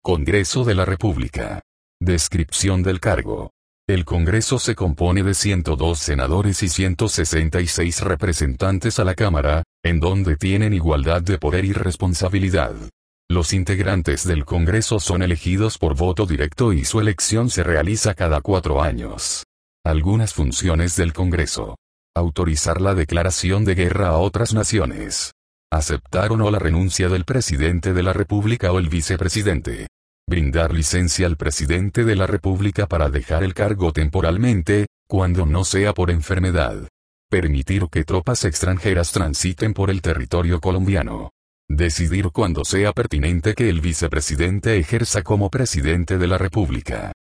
Congreso de la República. Descripción del cargo. El Congreso se compone de 102 senadores y 166 representantes a la Cámara, en donde tienen igualdad de poder y responsabilidad. Los integrantes del Congreso son elegidos por voto directo y su elección se realiza cada 4 años. Algunas funciones del Congreso. Autorizar la declaración de guerra a otras naciones. Aceptar o no la renuncia del presidente de la República o el vicepresidente. Brindar licencia al presidente de la República para dejar el cargo temporalmente, cuando no sea por enfermedad. Permitir que tropas extranjeras transiten por el territorio colombiano. Decidir cuando sea pertinente que el vicepresidente ejerza como presidente de la República.